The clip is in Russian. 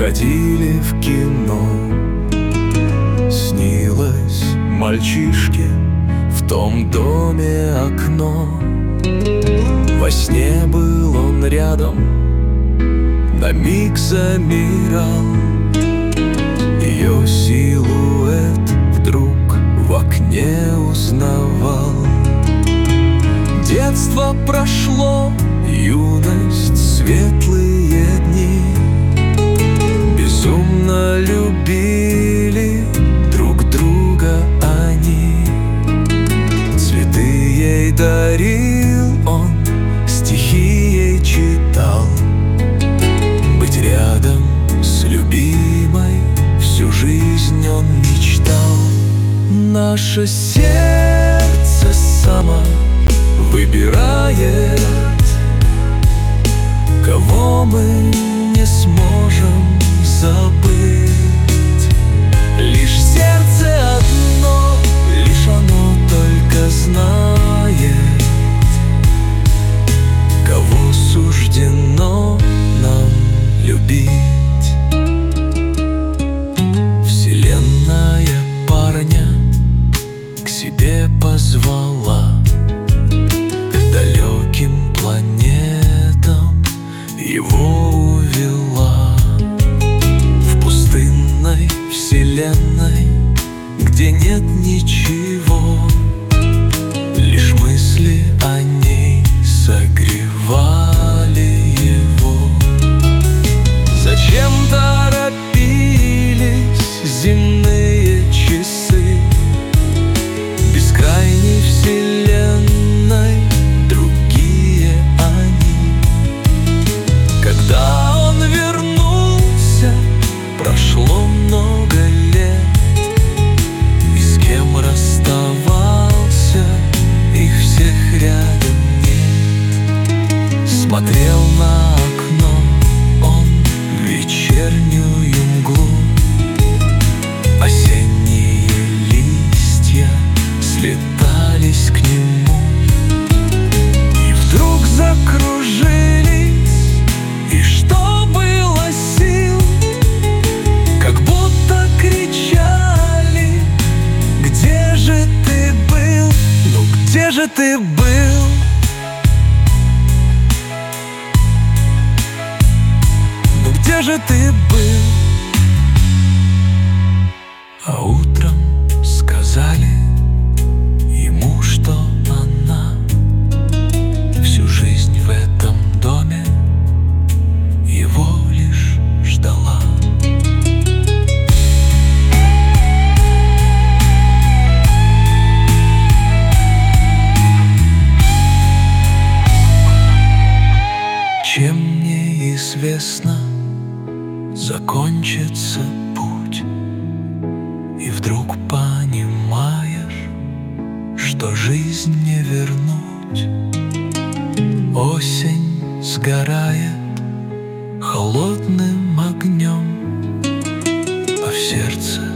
ходили в кино. Снилось мальчишке в том доме окно. Во сне был он рядом, на миг замирал. Ее силуэт вдруг в окне узнавал. Детство прошло, юность, светлые дни. Безумно любили друг друга они. Цветы ей дарил он, стихи ей читал. Быть рядом с любимой всю жизнь он мечтал. Наше сердце само выбирает, кого мы не сможем забыть. Лишь сердце одно, лишь оно только знает, кого суждено нам любить. Вселенная парня к себе позвала, к далеким планетам его увела. В пустынной вселенной, где нет ничего, лишь мысли о ней согревали его. Зачем торопились земные часы? Бескрайней вселенной другие они. Когда он вернулся, прошло много лет, и с кем расставался, их всех рядом нет. Смотрел на окно он в вечернюю мглу. Осенние листья слетались к нему, и вдруг закружились, и что было сил, как будто кричали: где же ты был? Ну где же ты был? Ну где же ты был? А утром сказали ему, что она всю жизнь в этом доме его лишь ждала. Чем мне известно, закончится путь, и вдруг понимаешь, что жизнь не вернуть. Осень сгорает холодным огнем, а в сердце